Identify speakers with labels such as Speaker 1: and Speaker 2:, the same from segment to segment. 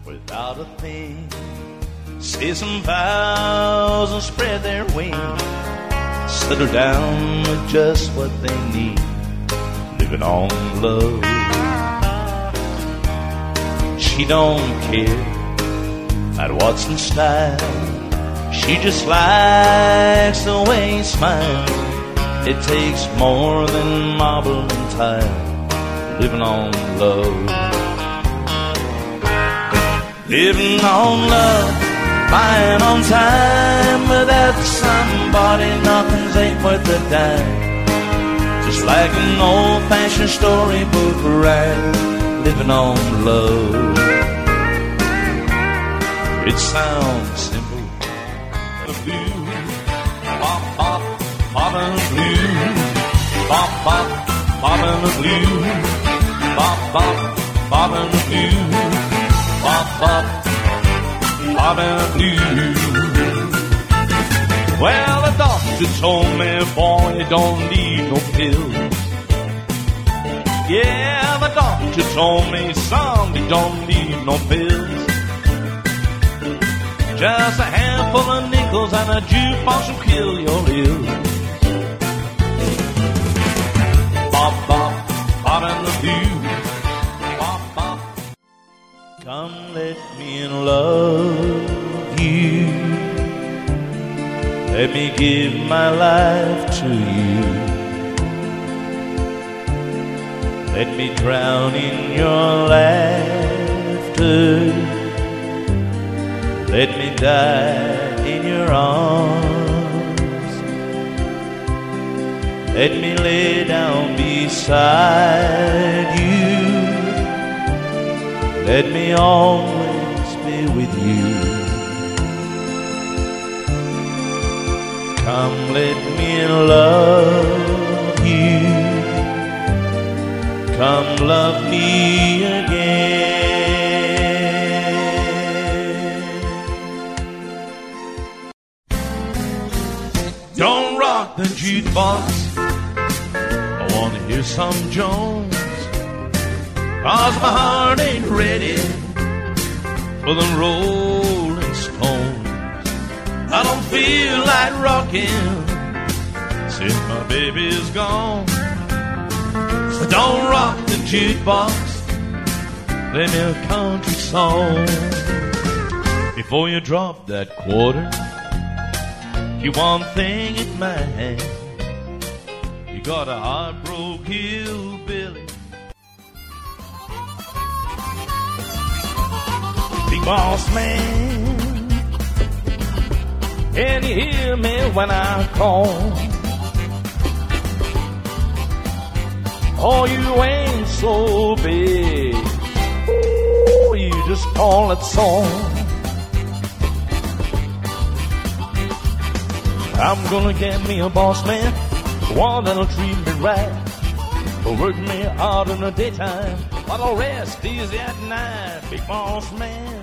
Speaker 1: without a thing. Say some vows and spread their wings. Settle down with just what they need. Living on love. She don't care about what's in style. She just likes the way he smiles. It takes more than marble and tile. Living on love. Living on love. Buying on time. Without somebody, nothing's ain't worth a dime. Just like an old-fashioned storybook ride. Living on love. It sounds simple. The blues. Pop, pop, poppin' the blues. Pop, pop, poppin' the blues. Pop, pop, poppin' the blues. Pop, pop, poppin' the blues. Well, the doctor told me, boy, you don't need no pills. Yeah, the doctor told me, son, you don't need no pills. Just a handful of nickels and a jukebox will kill your ills. Bop, bop, bop in the blues. Bop, bop. Come let me love you. Let me give my life to you. Let me drown in your laughter. Let me die in your arms. Let me lay down beside you. Let me always be with you. Come, let me love you. Come, love me again. Don't rock the jukebox. I want to hear some Jones. 'Cause my heart ain't ready for the Rolling Stones. I don't feel like rocking since my baby's gone. So don't rock the jukebox. Play me a country song. Before you drop that quarter, keep one thing in mind. You got a heartbroken hillbilly, big boss man. Can you hear me when I call? Oh, you ain't so big. Oh, you just call it song. I'm gonna get me a boss man, one that'll treat me right, work me out in the daytime, while the rest easy at night. Big boss man.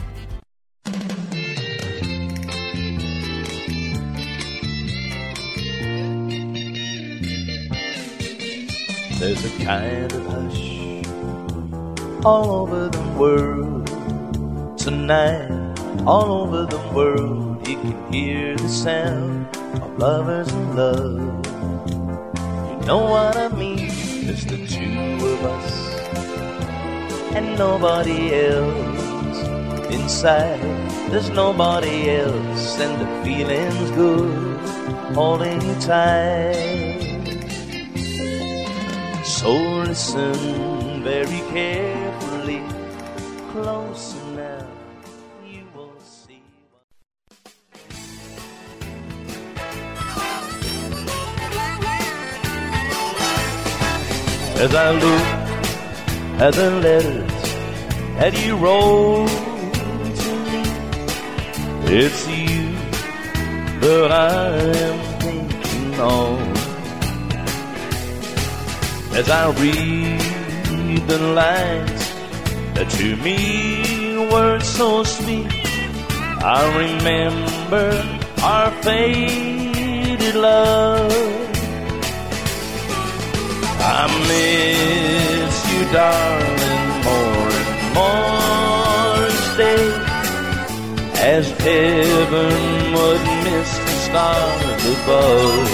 Speaker 1: There's a kind of hush all over the world tonight. All over the world you can hear the sound of lovers in love. You know what I mean? It's the two of us and nobody else inside. There's nobody else and the feeling's good, holding you tight. So listen very carefully, closer now, you will see. As I look at the letters that you wrote to me, it's you that I am thinking of. As I read the lines that to me were so sweet, I remember our faded love. I miss you, darling, more and more each day. as heaven would miss the stars above.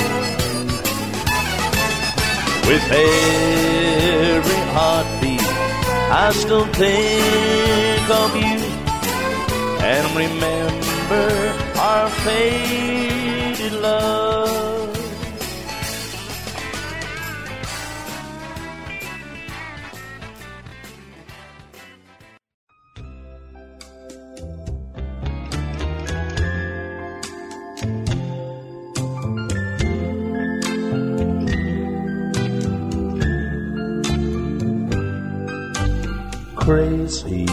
Speaker 1: With every heartbeat I still think of you and remember our faded love.
Speaker 2: Crazy,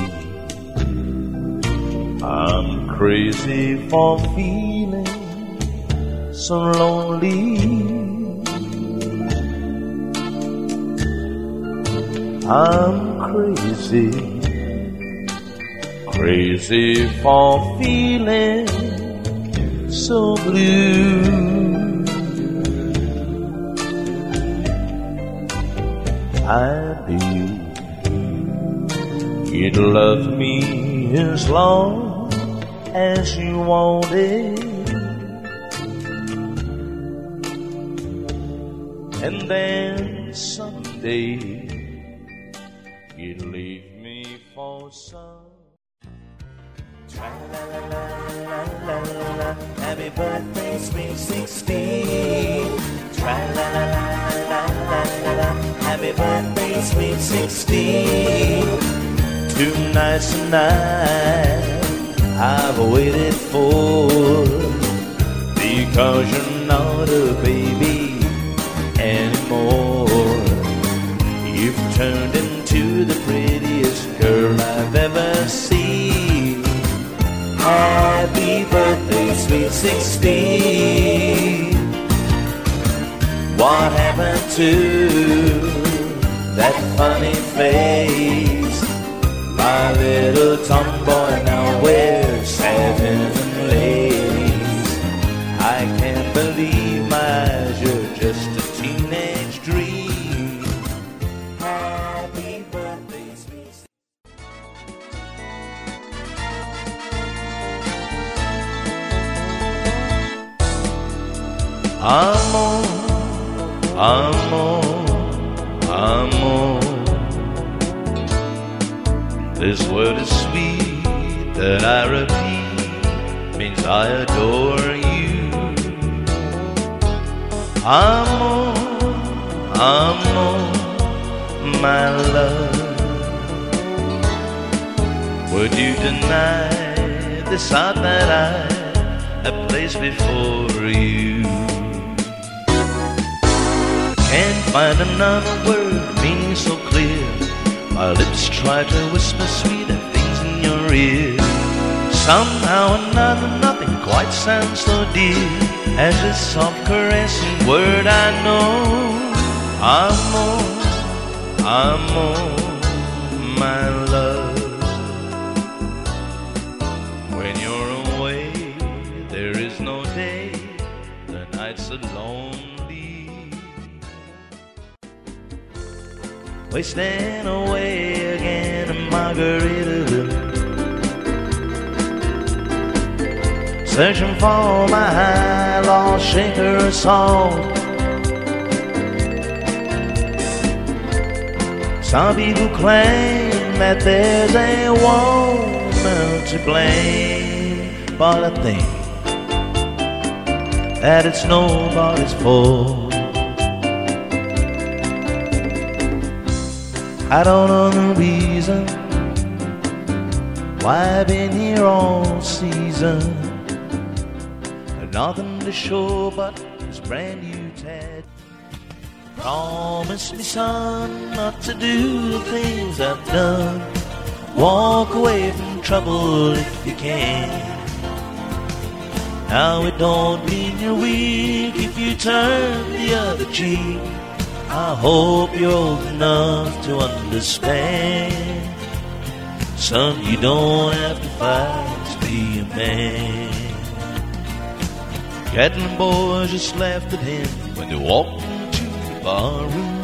Speaker 2: I'm crazy for feeling so lonely. I'm crazy, crazy for feeling so blue. I knew you'd love me as long as you wanted, and then someday you'd leave me for some.
Speaker 3: Tra-la-la-la-la-la-la, happy birthday, sweet 16. Tra-la-la-la-la-la-la, happy birthday, sweet 16.
Speaker 2: Tonight's the night I've waited for, because you're not a baby anymore. You've turned into the prettiest girl I've ever seen.
Speaker 3: Happy birthday, sweet 16.
Speaker 2: What happened to that funny face? My little tomboy now wears satin lace. I can't believe my eyes, you're just a teenage dream.
Speaker 3: Happy birthday, sweet 16.
Speaker 2: I'm on. This word is sweet that I repeat, means I adore you. I'm on, my love. Would you deny this heart that I have placed before you? Can't find another word meaning so clear. My lips try to whisper sweeter things in your ear. Somehow or another, nothing quite sounds so dear as this soft caressing word I know. I'm on, my love. When you're away, there is no day, the night's so lonely. Wasting away again in Margaritaville, searching for my high lost shaker of salt. Some people claim that there's a woman to blame, but I think that it's nobody's fault. I don't know the reason why I've been here all season. Nothing to show but this brand new tat. Promise me, son, not to do the things I've done. Walk away from trouble if you can. Now it don't mean you're weak if you turn the other cheek. I hope you're old enough to understand. Son, you don't have to fight to be a man. Catlin boys just laughed at him when they walked into the bar room.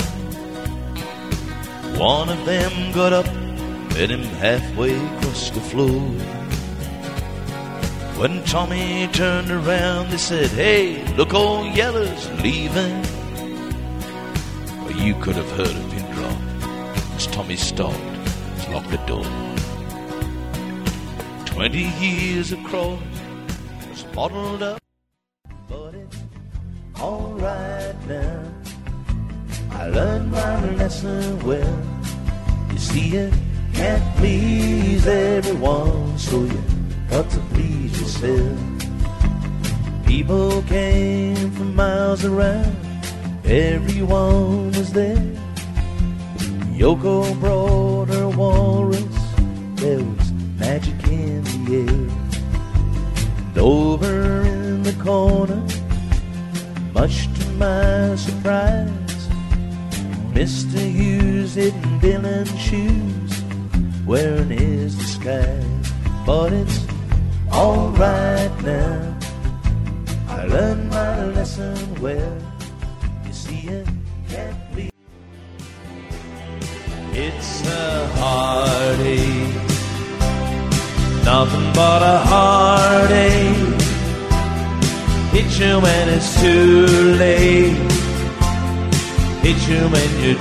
Speaker 2: One of them got up, met him halfway across the floor. When Tommy turned around, they said, "Hey, look, old Yellow's leaving." Well, you could have heard a pin drop as Tommy stopped to lock the door. 20 years across was bottled up, but it's all right now. I learned my lesson well. You see, you can't please everyone, so you got to please yourself. People came from miles around, everyone was there. Yoko brought her walrus, there was magic in the air. And over in the corner, much to my surprise, Mr. Hughes hidden Dylan's shoes, wearing his disguise. But it's all right now, I learned my lesson well. You see, you can't be. It's a heartache, nothing but a heartache. Hit you when it's too late, hit you when you're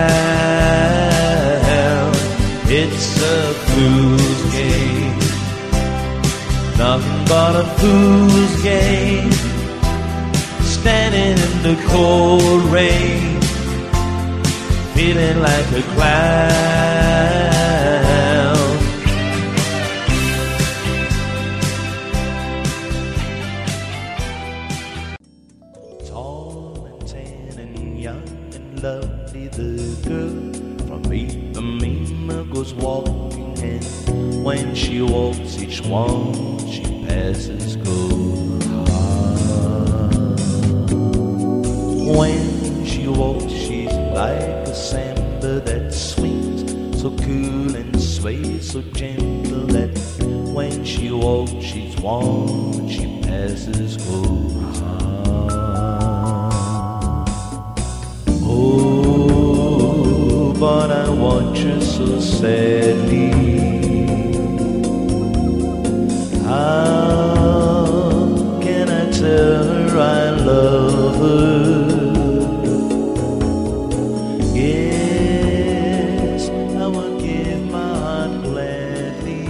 Speaker 2: down. It's a fool's game, nothing but a fool's game. Standing in the cold rain, feeling like a clown. Tall and tan and young and lovely, the girl from Ipanema goes walking, and when she walks, each one she passes goes hard. When she walks, she's like a samba that swings so cool and sways so gentle that when she walks, she's one she passes goes hard. Oh, but I want you so sadly. How can I tell her I love her? Yes, I would give my heart gladly.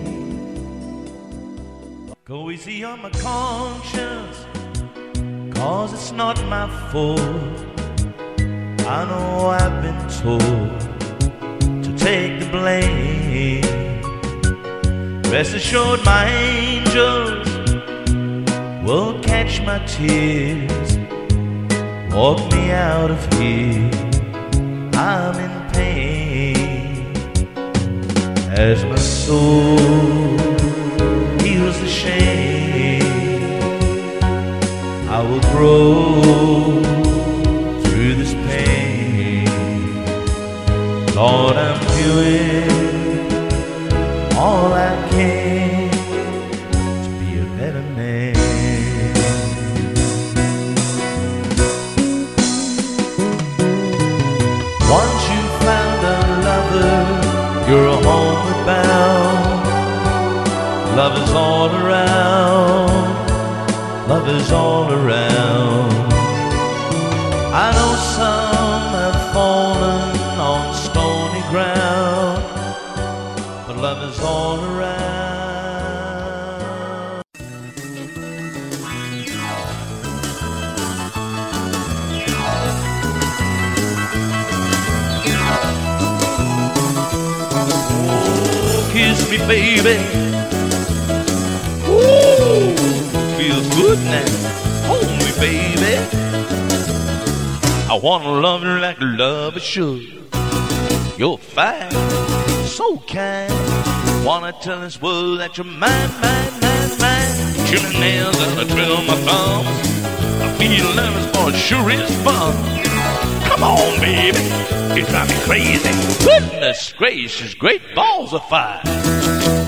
Speaker 2: Go easy on my conscience, 'cause it's not my fault. I know I've been told to take the blame. Rest assured my angels will catch my tears, walk me out of here. I'm in pain as my soul heals the shame. I will grow through this pain. Lord, I'm doing all I can to be a better man. Once you found a lover, you're homeward bound. Love is all around, love is all around. I know some have fallen on stony ground, but love is all around. Oh, kiss me, baby. Ooh, feels good now. Hold me, baby. I wanna love you like love should. You're fine, so kind. Wanna tell this world that you're mine, mine, mine, mine. Chew my nails and I twiddle my thumbs. I feel nervous, but it sure is fun. Come on, baby, you drive me crazy. Goodness gracious, great balls of fire.